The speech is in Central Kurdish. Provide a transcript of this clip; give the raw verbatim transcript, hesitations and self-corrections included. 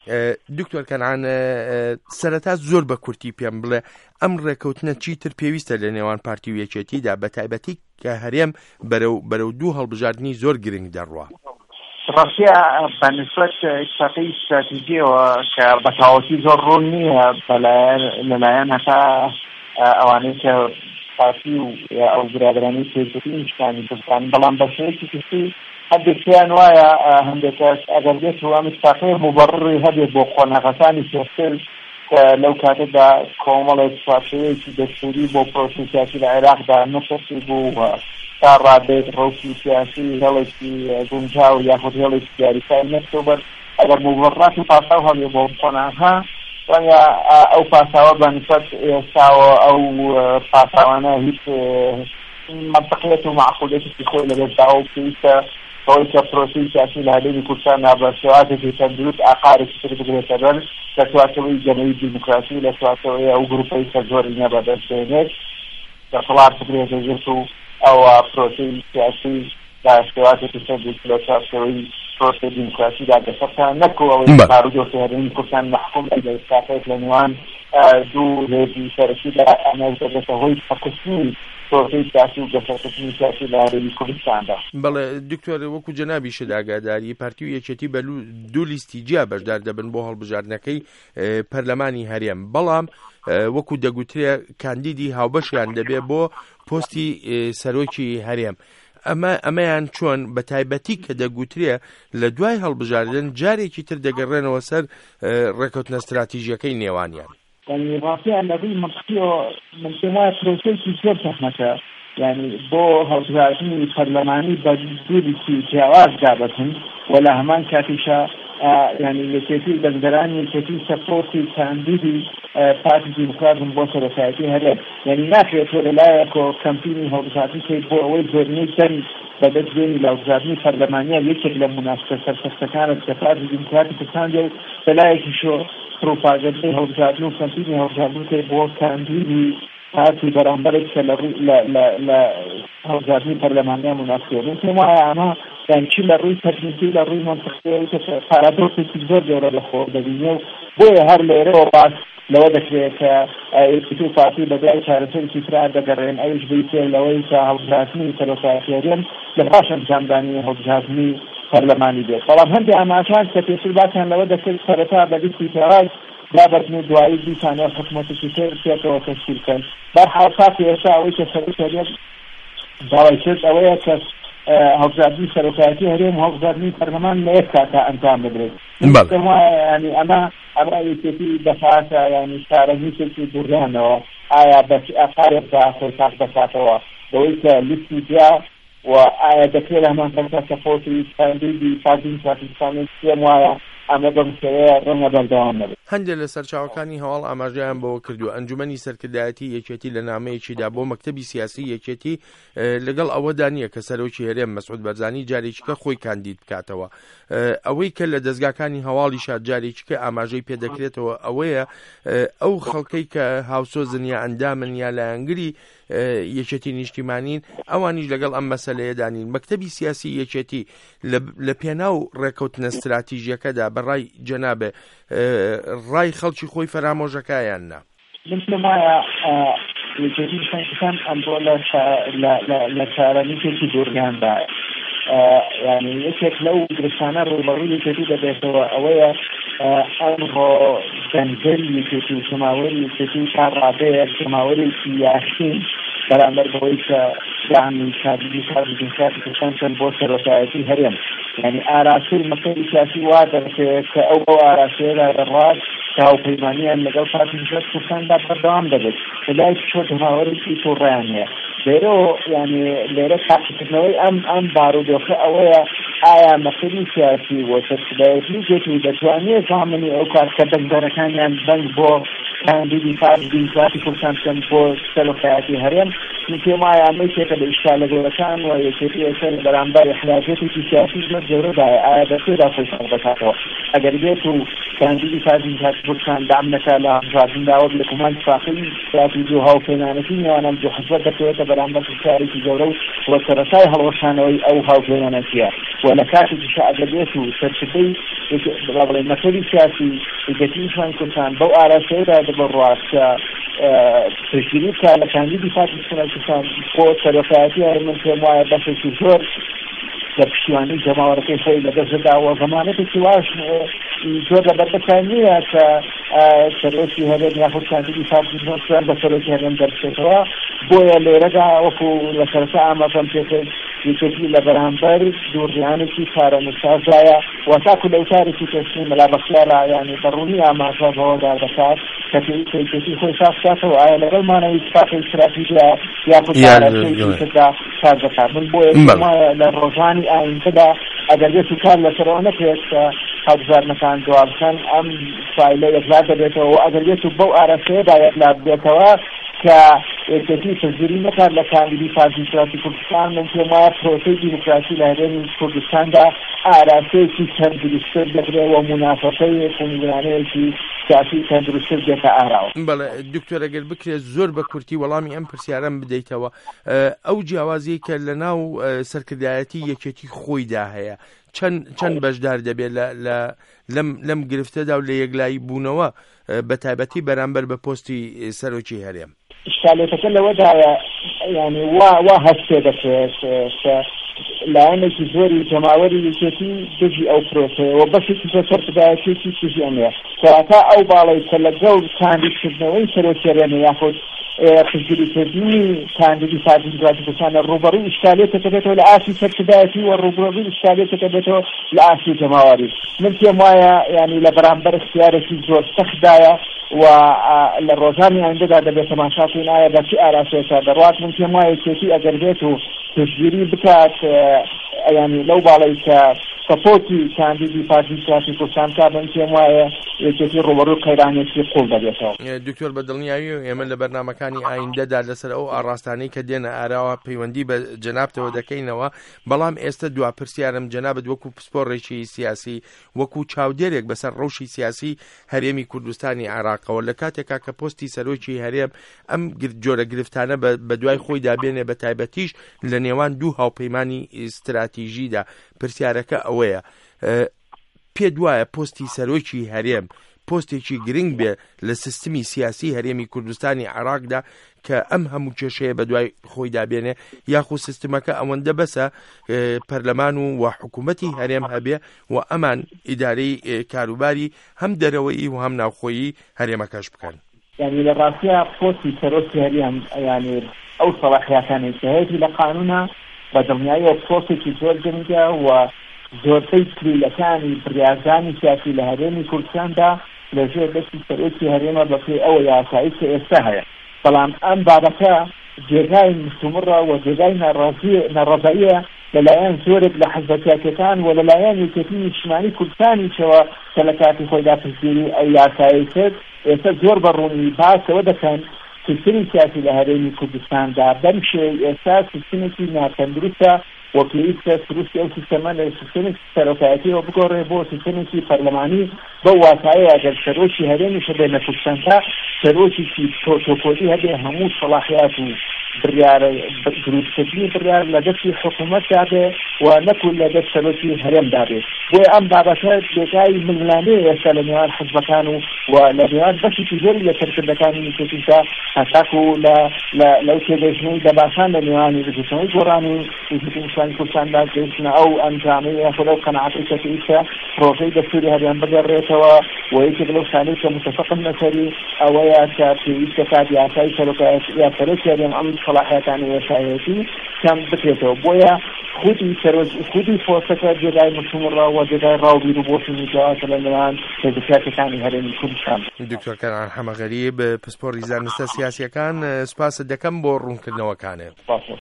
دکتۆر کەنعان سەرەتا زۆر بە کورتی پێم بڵێ ئەم ڕێکەوتنە چیتر پێویستە لە نێوان پارتی و یەکێتیدا بە تایبەتی کە هەرێم بەرەو بەرەو دوو هەڵبژاردننی زۆر گرنگ دەڕوە. ڕاستە بەنسبەت ئیتفاقی استراتیژیەوە کە بەتەواوەتی زۆر ڕوون نییە لەلایەن هەتا ئەوانەی کە پارتی و ئەو برادرانی سیاسیی نیشتانی کوردستان، بەڵام بە شێوەیەکی گشتی هەندێک پێیان وایە هەندێک کەس ئەگەر بێت و ئەم اتفاقیە مبەڕڕی هەبێت بۆ قۆناغەکانی سیاسیل لەو کاتەدا کۆمەڵێک اتفاقیەیەکی دەستوری بۆ پرۆسەی سیاسی لە عێراقدا نەسەتی بوو تا ڕادێت ڕۆکی سیاسی هێڵێکی گونجاو یاخود هێڵێکی دیاریکاری نەکتۆبەر ئەگەر مبەڕڕاتی پاساو هەبێت بۆ قۆناغا وانیا ئەو پاساوە بەنسبەت ئێستاوە ئەو پاساوانە هیچ منطقیەت و معقولێتی خۆی لەبێتداوە و پێویستە ئەوەی کە پرۆسەی سیاسی لە هەرێمی کوردستان نابەسەواتێکی تەندروست ئاقارێکی تر بگرێتە بەر لە سواتەوەی جەمعیەتی دیموکراسی لە سواتەوەی ئەو گروپەی کە زۆری نە بەدەستێنێت دەسەڵات بگرێتە ژێر و ئەوە پرۆسەی سیاسی لە سواتێکی تەندروست لە سواتەوەی پرۆسەی دیموکراسیدا دەسەڵات نەکەوەوەی پارودۆسی هەرێمی کوردستان محکوم لە ئێستاکەیەک لە نێوان دوو هێزی سەرەکیدا ئەمە دەبێتە هۆی فەقسنی پرۆسەی سیاسی و دەسەڵاتێکی سیاسی لە هەرێمی کوردستاندا. بەڵێ دکتۆر وەکو جەنابی شداگاداری پارتی و یەکێتی بە دوو لیستی جیا بەشدار دەبن بۆ هەڵبژاردنەکەی پەرلەمانی هەرێم، بەڵام وەکو دەگوترێ کاندیدی هاوبەشیان دەبێ بۆ پۆستی سەرۆکی هەرێم. ئەمە ئەمەیان چۆن بە تایبەتی کە دەگوترێ لە دوای هەڵبژاردن جارێکی تر دەگەڕێنەوە سەر ڕێکەوتنە استراتیژیەکەی نێوانیان. يعني رافعا لدي منطقية من سماء بروسيسي زور تحمتها يعني بو هالجارتني برلماني بدولي في جواز جابتهم ولا همان كاتشا يعني يكفي بندراني يكفي سبورتي كانديدي بارتي ديمقراطي بوصل رفاعتي هلا يعني ناخذ ولا يكو كامبيني هالجارتني كي بو أول زورني كان بدأت بيني لو جارتني برلمانية يكفي لمناسبة سرسكانة بارتي ديمقراطي كتانجو فلا يكشو پروپاگندەی هەڵبژاردن و کەمپینی هەڵبژاردنەکەی بۆ کاندیدی پارتی بەرامبەرێک کە لە هەڵبژاردننی پەرلەمانیا مناسبە پێم وایە ئەمە یانچی لە ڕووی تەکنیکی لە ڕووی مەنتیقی پارادۆکسێکی زۆر گەورە لەخۆ دەبینێ و بۆیە هەر لێرەوە باس لەوە دەکرێت کە یەکێتی و پارتی بەدای چارەسەرێکی تر دەگەڕێن ئەوش بریتێ لەوەی کە هەڵبژاردننی سەرۆکایەتیان لە پاش ئەنجامدانی هەڵبژاردننی پەرلەمانی بێت. بەڵام هەندێک ئاماژان کە پێشتر باسییان لەوە دەکرد سەرەتا بە لیستی پێڕای دابەتن و دوایی دیسانە حکوومەتێکی تر پێکەوە تەشکیلکەن. بەرحاڵ کاتی ئێستا ئەوەی کە سەرۆک داوای کرد ئەوەیە کە هەڵبژاردننی سەرۆکایەتی هەرێم و هەڵبژاردننی پەرلەمان لە یەک کاتا ئەنجام بدرێت. ینی ئەمە ئەمە یەکێتی دەفاتە ینی شارەزیێکی دوورگانەوە ئایا بەچ ئەفارێکدا خۆی کاک بکاتەوە بەوەی کە لیستی جیا و ئایا دەکرێت هەمان کەمکە سەپۆرتی کاندیدی پارتی پاکستانی پێم وایە ئەمە بەمشەیە ڕەنگە بەردەوام نەبێت. هەندێک لە سەرچاوەکانی هەواڵ ئاماژەیان بەوە کردو ئەنجومەنی سەرکردایەتی یەکێتی لە نامەیەکیدا بۆ مەکتەبی سیاسی یەکێتی لەگەڵ ئەوەدا نییە کە سەرۆکی هەرێم مەسعود بەرزانی جارێکیکە خۆی کاندید بکاتەوە. ئەوەی کە لە دەستگاکانی هەواڵیشا جارێکیکە ئاماژەی پێدەکرێتەوە ئەوەیە ئەو خەڵکەی کە هاوسۆزن یا ئەندامن یا لایەنگری یەکێتی نیشتیمانین ئەوانیش لەگەڵ ئەم مەسەلەیەدانین. مەکتەبی سیاسی یەکێتی لە پێناو ڕێکەوتنە استراتیژیەکەدا بەڕای جەنابێ ڕای خەڵکی خۆی فەرامۆژەکەیان نا مثل وایە یەکێتی نیشتیمانیەکان ئەمڕۆ لە چارەنووسێکی دوورگاندا یعنی یەکێک لەو گرفتانە ڕووبەڕووی یەکێتی دەبێتەوە ئەوەیە ئەمڕۆ دەنگل یەکێتی و شماوەری یەکێتی تا ڕادەیە شماوەرێکی یاخین بەرامبەر بەوەی کە دامی کاردی کاردی دیموکراتی کوردستان بۆ سەرۆکایەتی هەرێم یعنی ئاراسوور مەکتەبی سیاسی وا دەکرێت کە ئەو بۆ ئاراسەیەدا دەڕات کە هاوپەیمانیان لەگەڵ پارتی دیموکراتی کوردستاندا بەردەوام دەبێت لەلای چۆ شماوەرێکی تووڕیان هەیە. لێرەوە ینی لێرە تاقیکردنەوەی ئەم ئەم بارودۆخە ئەوەیە ئایا مەکتەبی سیاسی و سەرکردایەتی جێتی دەتوانێت زامنی ئەو کار کە دەنگدەرەکانیان بەنگ بۆ کاندیدی پارتی دیموکراتی کوردستان بکەن بۆ سەرۆکایەتی هەرێم في ما يعمل شيء كالإشكال الجوركان ويكفي أشياء برامبر إحلاجاتي في سياسي جورة ده ده كده في شغلته أجربته كان دي فازي هات كان دعم نسالا فازي داود لكمان فاقي سياسي جوها وفنانتين وأنا جو حسبت كده برامبر في جورة وسرساي هالوشانوي أو هاو فنانتيا ولا كاتب شيء أجربته سرشتي رغم المسؤول السياسي الجديد كان كان بو على سيرة دبرات تشريف كان كان دي فازي كان كان قوة سرسايتي من سماع بس الشهور لبشواني جماعة كيف لدرجة وزمانة سواش جود بربكانية ك سروسي هذين يأخذ كان دي فازي نصر بسروسي هذين درجة بويا لرجع وكو لسرساء ما فهمت يكفي لبرامبر دور يعني في خارة مستعزايا وتأكل أوتاري في تسليم لا بخيرة يعني ضرورية ما شاء الله دار بسات كفي كفي خوي شخص وعلى لغل ما نيتفاق استراتيجية يأخذ على شيء كذا كذا من بويا ما للرجاني أين كذا أدرجة كان لسرونة كيس هذا مثلا جواب كان أم فايلة يطلع بيته وأدرجة بو أرسيدا يطلع بيته كتي تزوري مثلا لكان دي فازي سياسي كردستان من كما بروسي ديمقراطي لهرين كردستان دا آراسي كي تندرستر بكره ومنافسه كونغرانه كي سياسي تندرستر بكره آراو بله دكتور اگر بكره زور بكرتي وڵامی ئەم پرسیارەم بدەیتەوە ئەو جیاوازی کە لەناو سەرکردایەتی یەکێتی خۆیدا هەیە چەند چەند بەشدار دەبێت لە لەم لەم گرفتەدا و لە یەکلایی بوونەوە بەتایبەتی بەرامبەر بە پۆستی سەرۆکی هەرێم إشكاليتك اللي وضع يعني وا وا هالسيدة لأنك زوري جماوري يكفي تجي أو بروسي وبس تفسرت بقى كيف تجي أمير فأتا أو بالي تلقوا كان يكتبنا وين سروسي يعني ياخد خجلي تبني كان دي فادي دلوقتي كان الروبري إشكاليته تبته لآسي سرتداتي والروبري إشكاليته تبته لآسي جماوري من في مايا يعني لبرامبر اختياري في زور استخدايا والروزاني عندها دبيت ماشاطين آية بكي آراسي سادروات من في مايا كيفي أقربيته تجيري بكات يعني لو باليك سپۆتی کاندیدی پارتی سیاسی کوردستان کا بنکەم وایە یەکێتی ڕوبەڕووی قەیرانێکی قوڵ دەبێتەوە. دکتۆر بەدڵنیایی و ئێمە لە بەرنامەکانی ئایندەدا لەسەر ئەو ئاڕاستانەی کە دێنە ئاراوە پەیوەندی بە جەنابتەوە دەکەینەوە، بەڵام ئێستا دوا پرسیارم جەنابەت وەکو پسپۆڕێکی سیاسی وەکو چاودێرێک بەسەر ڕەوشی سیاسی هەرێمی کوردستانی عێراقەوە لە کاتێکا کە پۆستی سەرۆکی هەرێم ئەم جۆرە گرفتانە بە دوای خۆی دابێنێ بە تایبەتیش لە نێوان دوو هاوپەیمانی استراتیژیدا پرسیارەکە ئەوەیە پێ دوایە پۆستی سەرۆکی هەرێم پۆستێکی گرنگ بێ لە سیستمی سیاسی هەرێمی کوردستانی عێراقدا کە ئەم هەموو کێشەیە بە دوای خۆی دابێنێ یاخو سیستمەکە ئەوەندە بەسە پەرلەمان و حکوومەتی هەرێم هەبێ و ئەمان ئیدارەی کاروباری هەم دەرەوەیی و هەم ناوخۆیی هەرێمەکەش بکەن. يعني للراسية بوستي سروسي هريم يعني أو صلاحياتان هيك لقانونها بدمنياية بوستي كيزور جنجا وزورتي كليلتاني بريازاني سياسي لهريمي كردستان دا لجوء بسي سروسي هريمة بفي أو ياسايس إستهاية طبعا أم بعدها جيغاي مستمرة وجيغاي نرضائية للايان زورب لحزبكاتان وللايان يكفي اجتماعي كردستاني شوى سلكاتي خويدا تسجيلي أو ياسايس ئێستا زۆر بەڕوونی باسەوە دەکەن سیستمی سیاسی لە هەرێمی کوردستاندا بەمشێ ئێستا سیستمێکی ناتەندروستە و پێویستە سروستی ئەو سیستەمە لە سیستمی سەرۆکایەتیەوە بگۆڕێ بۆ سیستمێکی پەرلەمانی بەو واتایە ئەگەر سەرۆکی هەرێمیشە بێنە کوردستاندا سەرۆکێکی تۆپۆلی هەبێ هەموو صلاحیات و بڕیارە دروستکردنی بڕیار لە دەستی حکوومەتدا بێ و نەکو لە دەست سەرۆکی هەرێمدا بێ. بۆیە ئەم بابەتە بێگای ململانەیە ئێستا لە نێوان حزبەکان و و لە نێوان بەشێکی زۆری لە سەرکردەکانی نوێژیدا هەتاکو لەو تێگەیشتنەی دەباسان لە نێوانی ڕێگرتنەوەی گۆڕانی کوردستانی کوردستاندا گەیشتنە ئەو ئەنجامەی یاخود ئەو قەناعەتەی کە پێویستە پرۆژەی دەستوری هەرێم بگەڕێتەوە و یەکێک لەو شانەی کە متفقن لەسەری ئەوەیە کە پێویستە کات یاسای سەرۆکایەتی یا سەرۆکی هەرێم ئەم صلاحیەتانی وێسایەتی کەم بکرێتەوە. بۆیە خودی خودی فۆرسەکە جێگای مستمڕە و جێگای ڕاوبیر و بۆشنی جواتە لە نێوان هێزەکاتەکانی هەرێمی کوردستان. دکتۆر کەنان حەمەغەریب پسپۆڕی زانستە سیاسیەکان سوپاس دەکەم بۆ ڕوونکردنەوەکانێ.